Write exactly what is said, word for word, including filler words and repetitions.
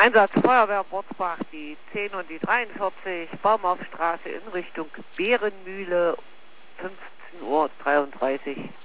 Einsatz Feuerwehr Botzbach, die zehn und die dreiundvierzig, Baumhausstraße in Richtung Bärenmühle, fünfzehn Uhr dreiunddreißig.